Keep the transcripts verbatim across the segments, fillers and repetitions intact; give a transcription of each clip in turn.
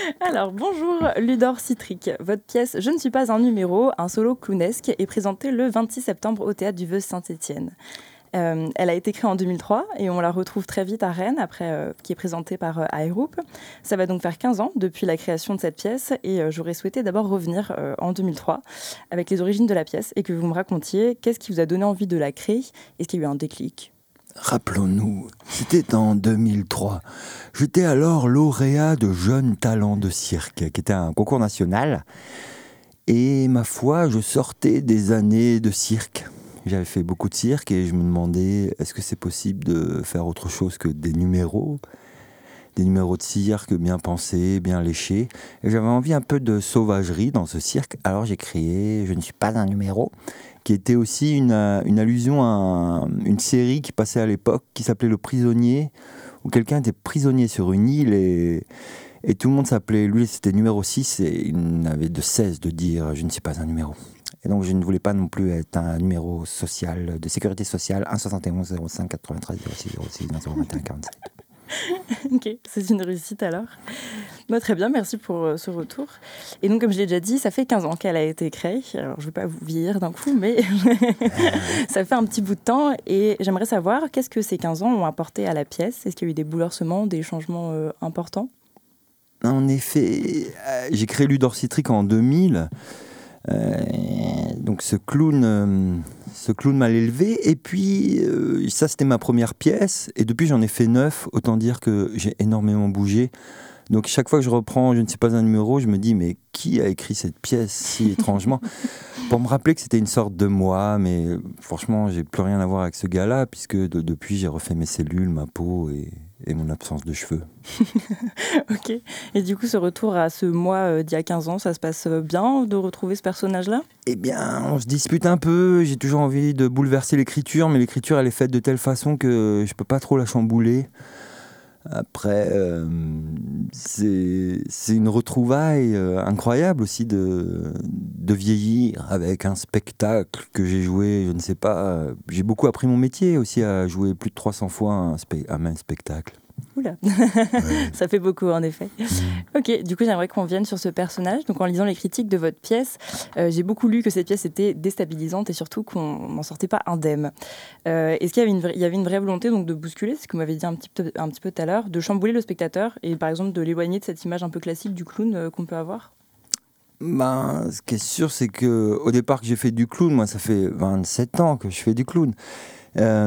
Alors, bonjour Ludor Citric. Votre pièce Je ne suis pas un numéro, un solo clownesque, est présentée le vingt-six septembre au Théâtre du Vœux-Saint-Étienne. Euh, elle a été créée en deux mille trois et on la retrouve très vite à Rennes, après, euh, qui est présentée par euh, Aéroupe. Ça va donc faire quinze ans depuis la création de cette pièce et euh, j'aurais souhaité d'abord revenir euh, en deux mille trois avec les origines de la pièce et que vous me racontiez qu'est-ce qui vous a donné envie de la créer. Est-ce qu'il y a eu un déclic ? Rappelons-nous, c'était en deux mille trois. J'étais alors lauréat de Jeunes Talents de Cirque, qui était un concours national. Et ma foi, je sortais des années de cirque. J'avais fait beaucoup de cirque et je me demandais, est-ce que c'est possible de faire autre chose que des numéros ? Des numéros de cirque bien pensés, bien léchés. Et j'avais envie un peu de sauvagerie dans ce cirque. Alors j'ai créé Je ne suis pas un numéro, qui était aussi une, une allusion à une série qui passait à l'époque, qui s'appelait Le Prisonnier, où quelqu'un était prisonnier sur une île et, et tout le monde s'appelait, lui c'était numéro six, et il n'avait de cesse de dire « je ne suis pas un numéro ». Et donc je ne voulais pas non plus être un numéro social, de sécurité sociale, un soixante et onze zéro cinq quatre-vingt-treize zéro six zéro six zéro vingt et un quarante-sept. Ok, c'est une réussite alors. Bah, très bien, merci pour euh, ce retour. Et donc, comme je l'ai déjà dit, ça fait quinze ans qu'elle a été créée. Alors, je ne vais pas vous vieillir d'un coup, mais ça fait un petit bout de temps. Et j'aimerais savoir, qu'est-ce que ces quinze ans ont apporté à la pièce ? Est-ce qu'il y a eu des bouleversements, des changements euh, importants ? En effet, euh, j'ai créé Ludor Citric en deux mille. Euh, donc ce clown, euh, ce clown m'a élevé. Et puis, euh, ça, c'était ma première pièce. Et depuis, j'en ai fait neuf. Autant dire que j'ai énormément bougé. Donc chaque fois que je reprends Je ne sais pas un numéro, je me dis mais qui a écrit cette pièce si étrangement, pour me rappeler que c'était une sorte de moi, mais franchement j'ai plus rien à voir avec ce gars-là puisque de, depuis j'ai refait mes cellules, ma peau et, et mon absence de cheveux. Ok, et du coup ce retour à ce moi euh, d'il y a quinze ans, ça se passe bien de retrouver ce personnage-là ? Eh bien on se dispute un peu, j'ai toujours envie de bouleverser l'écriture, mais l'écriture elle est faite de telle façon que je peux pas trop la chambouler. Après, euh, c'est, c'est une retrouvaille euh, incroyable aussi de, de vieillir avec un spectacle que j'ai joué, je ne sais pas. Euh, j'ai beaucoup appris mon métier aussi à jouer plus de trois cents fois un, spe- un même spectacle. Oula, Ouais. ça fait beaucoup en effet. Mmh. Ok, du coup j'aimerais qu'on vienne sur ce personnage. Donc en lisant les critiques de votre pièce, euh, j'ai beaucoup lu que cette pièce était déstabilisante et surtout qu'on n'en sortait pas indemne. Euh, est-ce qu'il y avait, une vraie, il y avait une vraie volonté donc, de bousculer, ce que vous m'avez dit un petit peu, un petit peu tout à l'heure, de chambouler le spectateur et par exemple de l'éloigner de cette image un peu classique du clown euh, qu'on peut avoir ? Ben, ce qui est sûr, c'est que au départ que j'ai fait du clown, moi ça fait vingt-sept ans que je fais du clown. Euh,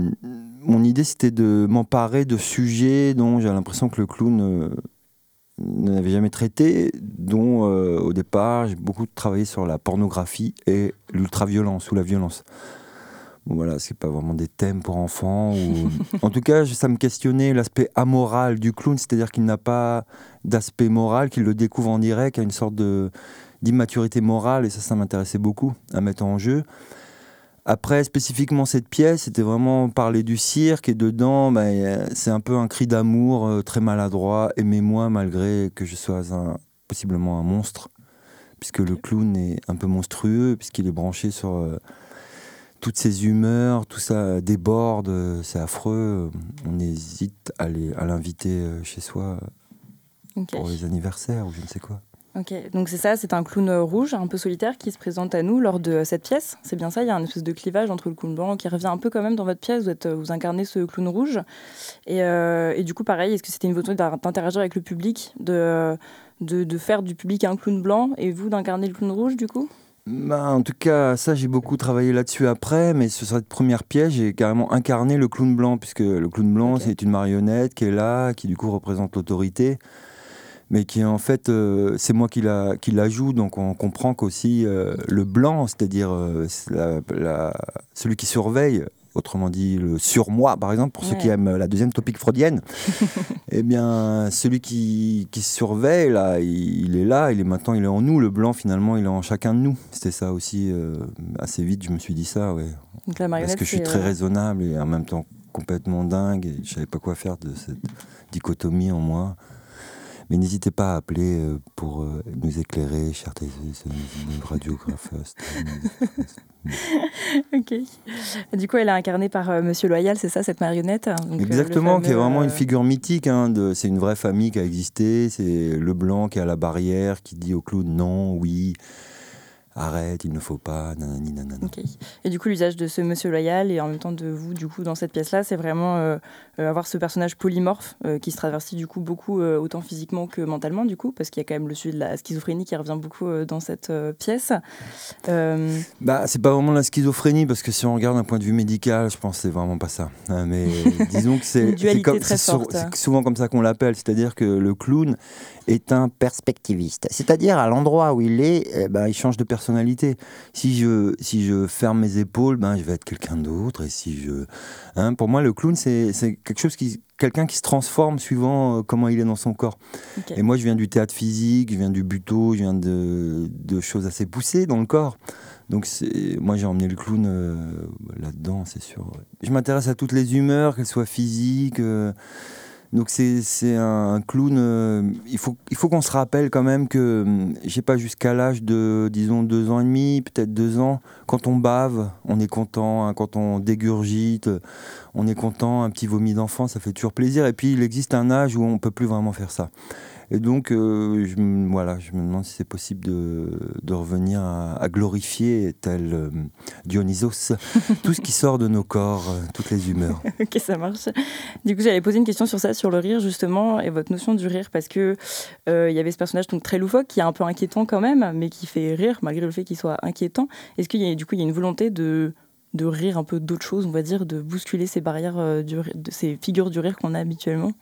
mon idée c'était de m'emparer de sujets dont j'ai l'impression que le clown euh, n'avait jamais traité, dont euh, au départ j'ai beaucoup travaillé sur la pornographie et l'ultraviolence ou la violence. Bon voilà, c'est pas vraiment des thèmes pour enfants. Ou... en tout cas, ça me questionnait l'aspect amoral du clown, c'est-à-dire qu'il n'a pas d'aspect moral, qu'il le découvre en direct, qu'il y a une sorte de, d'immaturité morale, et ça, ça m'intéressait beaucoup à mettre en jeu. Après, spécifiquement cette pièce, c'était vraiment parler du cirque, et dedans, bah, c'est un peu un cri d'amour euh, très maladroit, aimez-moi malgré que je sois un, possiblement un monstre, puisque le clown est un peu monstrueux, puisqu'il est branché sur... Euh, toutes ces humeurs, tout ça déborde, c'est affreux. On hésite à, les, à l'inviter chez soi okay. pour les anniversaires ou je ne sais quoi. Ok, donc c'est ça, c'est un clown rouge, un peu solitaire, qui se présente à nous lors de cette pièce. C'est bien ça, il y a un espèce de clivage entre le clown blanc qui revient un peu quand même dans votre pièce. Vous, êtes, vous incarnez ce clown rouge. Et, euh, et du coup, pareil, est-ce que c'était une volonté d'interagir avec le public, de, de, de faire du public un clown blanc et vous d'incarner le clown rouge du coup ? Bah, en tout cas, ça, j'ai beaucoup travaillé là-dessus après, mais sur cette première pièce, j'ai carrément incarné le clown blanc, puisque le clown blanc, okay. c'est une marionnette qui est là, qui du coup représente l'autorité, mais qui en fait, euh, c'est moi qui la, qui la joue, donc on comprend qu'aussi euh, le blanc, c'est-à-dire euh, la, la, celui qui surveille, autrement dit le surmoi par exemple, pour ouais. ceux qui aiment la deuxième topique freudienne, eh bien celui qui, qui surveille, là, il, il est là, il est maintenant il est en nous, le blanc finalement il est en chacun de nous. C'était ça aussi, euh, assez vite je me suis dit ça, ouais. Donc la marionnette, parce que je suis c'est très euh... raisonnable et en même temps complètement dingue, et je savais pas quoi faire de cette dichotomie en moi. Mais n'hésitez pas à appeler euh, pour euh, nous éclairer, chers radiographes. Ok. Du coup, elle est incarnée par euh, Monsieur Loyal, c'est ça, cette marionnette? Donc, exactement, euh, fameux, qui est vraiment euh... une figure mythique. Hein, de, c'est une vraie famille qui a existé. C'est le blanc qui est à la barrière, qui dit au clown non, oui. Arrête, il ne faut pas, nanani, nanana. Okay. Et du coup, l'usage de ce Monsieur Loyal et en même temps de vous, du coup, dans cette pièce-là, c'est vraiment euh, euh, avoir ce personnage polymorphe euh, qui se traverse du coup beaucoup, euh, autant physiquement que mentalement, du coup, parce qu'il y a quand même le sujet de la schizophrénie qui revient beaucoup euh, dans cette euh, pièce. Euh... Bah, c'est pas vraiment la schizophrénie, parce que si on regarde d'un point de vue médical, je pense que c'est vraiment pas ça. Euh, mais disons que c'est, Une dualité c'est, comme, très c'est, forte. c'est souvent comme ça qu'on l'appelle, c'est-à-dire que le clown est un perspectiviste. C'est-à-dire, à l'endroit où il est, eh ben, il change de personnalité. Si je, si je ferme mes épaules, ben, je vais être quelqu'un d'autre. Et si je, hein, pour moi, le clown, c'est, c'est quelque chose qui, quelqu'un qui se transforme suivant euh, comment il est dans son corps. Okay. Et moi, je viens du théâtre physique, je viens du buto, je viens de, de choses assez poussées dans le corps. Donc, c'est, moi, j'ai emmené le clown euh, là-dedans, c'est sûr. Je m'intéresse à toutes les humeurs, qu'elles soient physiques. Euh, Donc c'est, c'est un clown, euh, il faut, il faut qu'on se rappelle quand même que, je sais pas, jusqu'à l'âge de, disons, deux ans et demi, peut-être deux ans, quand on bave, on est content, hein, quand on dégurgite, on est content, un petit vomi d'enfant, ça fait toujours plaisir. Et puis il existe un âge où on peut plus vraiment faire ça. Et donc, euh, je, voilà, je me demande si c'est possible de, de revenir à, à glorifier, tel euh, Dionysos, tout ce qui sort de nos corps, euh, toutes les humeurs. Ok, ça marche. Du coup, j'allais poser une question sur ça, sur le rire, justement, et votre notion du rire, parce que euh, y avait ce personnage donc, très loufoque, qui est un peu inquiétant quand même, mais qui fait rire, malgré le fait qu'il soit inquiétant. Est-ce qu'il y a, du coup, il y a une volonté de... de rire un peu d'autres choses, on va dire, de bousculer ces barrières, euh, du, de ces figures du rire qu'on a habituellement?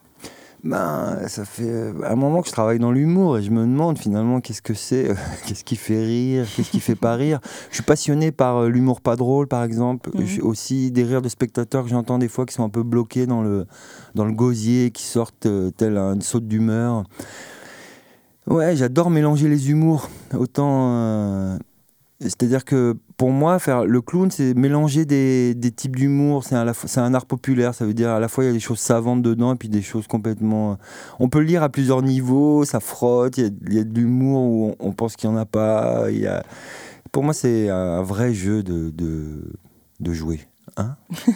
Ben, ça fait un moment que je travaille dans l'humour et je me demande finalement qu'est-ce que c'est, euh, qu'est-ce qui fait rire, qu'est-ce qui fait pas rire. Je suis passionné par euh, l'humour pas drôle, par exemple. Mmh. J'ai aussi des rires de spectateurs que j'entends des fois qui sont un peu bloqués dans le, dans le gosier, qui sortent euh, tel une saute d'humeur. Ouais, j'adore mélanger les humours. Autant... Euh, c'est-à-dire que pour moi, faire le clown, c'est mélanger des, des types d'humour. C'est un, c'est un art populaire. Ça veut dire à la fois il y a des choses savantes dedans et puis des choses complètement. On peut le lire à plusieurs niveaux. Ça frotte. Il y a, il y a de l'humour où on, on pense qu'il n'y en a pas. Il y a... Pour moi, c'est un vrai jeu de, de, de jouer. Hein?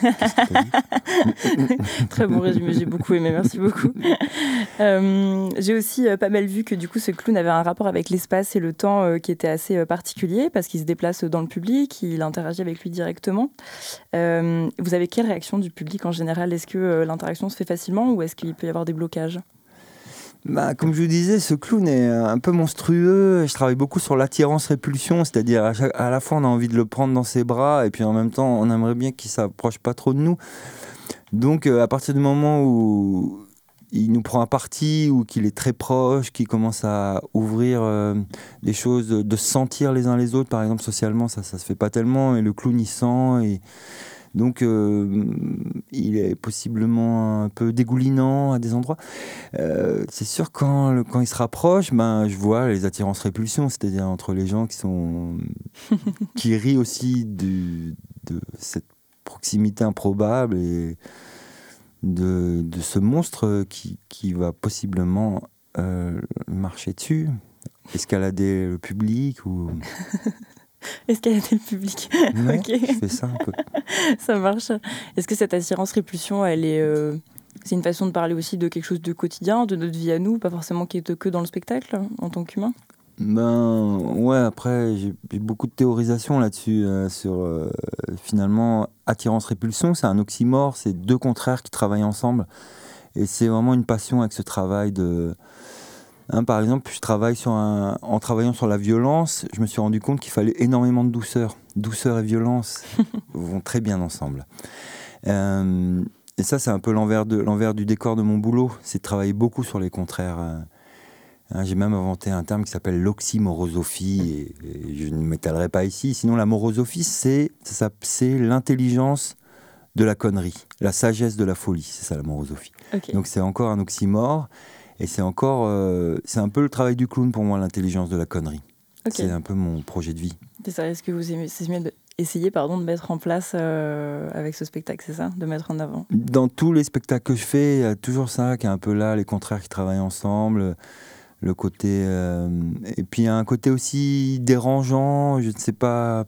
Très bon résumé, j'ai beaucoup aimé, merci beaucoup. Euh, j'ai aussi euh, pas mal vu que du coup ce clown avait un rapport avec l'espace et le temps euh, qui était assez euh, particulier parce qu'il se déplace dans le public, il interagit avec lui directement. Euh, vous avez quelle réaction du public en général? Est-ce que euh, l'interaction se fait facilement ou est-ce qu'il peut y avoir des blocages? Bah, comme je vous disais, ce clown est un peu monstrueux. Je travaille beaucoup sur l'attirance-répulsion, c'est-à-dire à, chaque, à la fois on a envie de le prendre dans ses bras et puis en même temps on aimerait bien qu'il s'approche pas trop de nous. Donc euh, à partir du moment où il nous prend à partie ou qu'il est très proche, qu'il commence à ouvrir euh, des choses, de se sentir les uns les autres, par exemple socialement, ça ça se fait pas tellement et le clown il sent et donc, euh, il est possiblement un peu dégoulinant à des endroits. Euh, c'est sûr, quand, le, quand il se rapproche, ben, je vois les attirances-répulsions, c'est-à-dire entre les gens qui, sont, qui rient aussi du, de cette proximité improbable et de, de ce monstre qui, qui va possiblement euh, marcher dessus, escalader le public ou... Escalader le public. Ouais, okay. Je fais ça un peu. Ça marche. Est-ce que cette attirance-répulsion, elle est, euh, c'est une façon de parler aussi de quelque chose de quotidien, de notre vie à nous, pas forcément qui est que dans le spectacle, en tant qu'humain? Ben ouais, après j'ai, j'ai beaucoup de théorisation là-dessus euh, sur euh, finalement attirance-répulsion, c'est un oxymore, c'est deux contraires qui travaillent ensemble et c'est vraiment une passion avec ce travail de... Hein, par exemple, je travaille sur un... en travaillant sur la violence, je me suis rendu compte qu'il fallait énormément de douceur. Douceur et violence vont très bien ensemble. Euh, et ça, c'est un peu l'envers, de... l'envers du décor de mon boulot, c'est de travailler beaucoup sur les contraires. Hein, j'ai même inventé un terme qui s'appelle l'oxymorosophie, et, et je ne m'étalerai pas ici. Sinon, la morosophie, c'est, ça, c'est l'intelligence de la connerie, la sagesse de la folie, c'est ça la morosophie. Okay. Donc c'est encore un oxymore. Et c'est encore, euh, c'est un peu le travail du clown pour moi, l'intelligence de la connerie. Okay. C'est un peu mon projet de vie. C'est ça, est-ce que vous aimez, essayé pardon, de mettre en place euh, avec ce spectacle, c'est ça? De mettre en avant? Dans tous les spectacles que je fais, il y a toujours ça qui est un peu là, les contraires qui travaillent ensemble, le côté... Euh, et puis il y a un côté aussi dérangeant, je ne sais pas...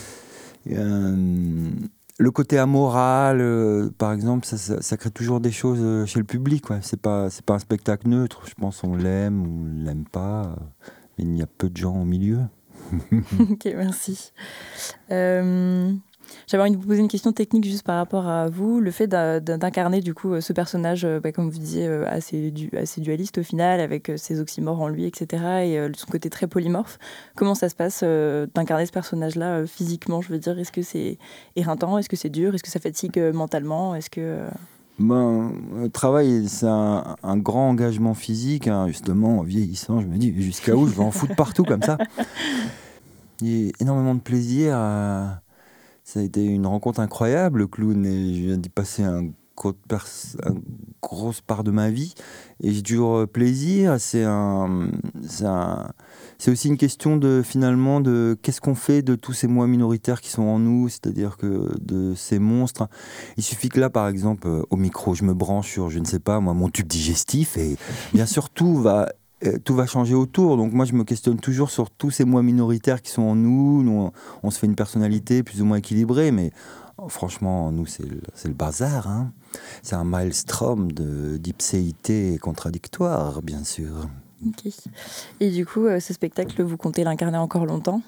Euh, le côté amoral, euh, par exemple, ça, ça, ça crée toujours des choses euh, chez le public. Ouais. C'est pas, c'est pas un spectacle neutre. Je pense qu'on l'aime ou on l'aime pas. Euh, mais il y a peu de gens au milieu. Ok, merci. Euh, j'avais envie de vous poser une question technique juste par rapport à vous. Le fait d'a- d'incarner du coup ce personnage, euh, bah, comme vous disiez, euh, assez, du, assez dualiste au final, avec euh, ses oxymores en lui, et cetera, et euh, son côté très polymorphe. Comment ça se passe euh, d'incarner ce personnage-là euh, physiquement, je veux dire? Est-ce que c'est éreintant? Est-ce que c'est dur? Est-ce que ça fatigue euh, mentalement? Est-ce que... euh, Ben, le travail, c'est un, un grand engagement physique. Hein. Justement, en vieillissant, je me dis jusqu'à où je vais en foutre partout comme ça. Il y a énormément de plaisir. À... Ça a été une rencontre incroyable, le clown, et je viens d'y passer un gros pers... une grosse part de ma vie. Et j'ai toujours plaisir. C'est un... C'est un... C'est aussi une question de, finalement, de qu'est-ce qu'on fait de tous ces moi minoritaires qui sont en nous, c'est-à-dire que de ces monstres. Il suffit que là, par exemple, au micro, je me branche sur, je ne sais pas, moi, mon tube digestif, et bien sûr, tout va, tout va changer autour. Donc moi, je me questionne toujours sur tous ces moi minoritaires qui sont en nous. Nous, on, on se fait une personnalité plus ou moins équilibrée, mais franchement, nous, c'est le, c'est le bazar. Hein. C'est un maelstrom de d'ipséité contradictoire, bien sûr. Ok. Et du coup, euh, ce spectacle, vous comptez l'incarner encore longtemps?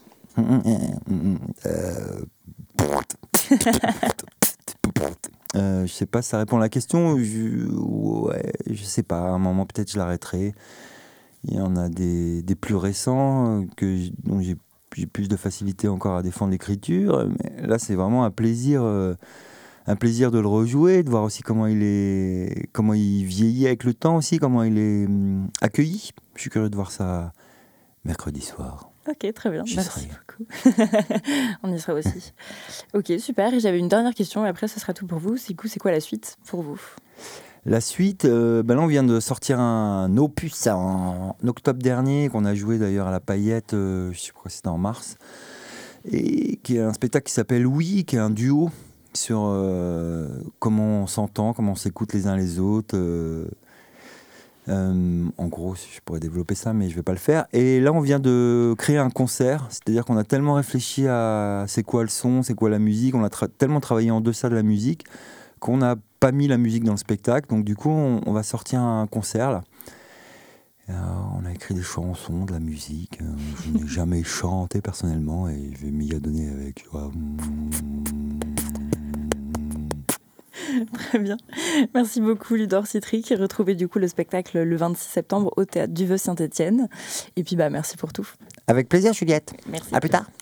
euh... euh, je sais pas, ça répond à la question. Je... Ouais, je sais pas. À un moment, peut-être je l'arrêterai. Il y en a des, des plus récents que j- dont j'ai, j'ai plus de facilité encore à défendre l'écriture. Mais là, c'est vraiment un plaisir. Euh... un plaisir de le rejouer, de voir aussi comment il est, comment il vieillit avec le temps aussi, comment il est hum, accueilli. Je suis curieux de voir ça mercredi soir. Ok, très bien. J'y Merci serai. beaucoup. On y sera aussi. Ok, super. Et j'avais une dernière question, et après, ce sera tout pour vous. C'est, coup, c'est quoi la suite pour vous? La suite, euh, ben là on vient de sortir un opus en octobre dernier, qu'on a joué d'ailleurs à la Paillette, euh, je sais pas, c'était en mars, et qui est un spectacle qui s'appelle Oui, qui est un duo sur euh, comment on s'entend, comment on s'écoute les uns les autres. Euh, euh, en gros, je pourrais développer ça, mais je vais pas le faire. Et là, on vient de créer un concert, c'est-à-dire qu'on a tellement réfléchi à c'est quoi le son, c'est quoi la musique, on a tra- tellement travaillé en deçà de la musique qu'on n'a pas mis la musique dans le spectacle. Donc du coup, on, on va sortir un concert là. Et, euh, on a écrit des chansons, de la musique. Euh, je n'ai jamais chanté personnellement et je vais m'y adonner avec. euh, Très bien. Merci beaucoup, Ludor Citric. Retrouvez du coup le spectacle le vingt-six septembre au Théâtre du Vœux Saint-Étienne. Et puis, bah, merci pour tout. Avec plaisir, Juliette. Merci. À plus tard.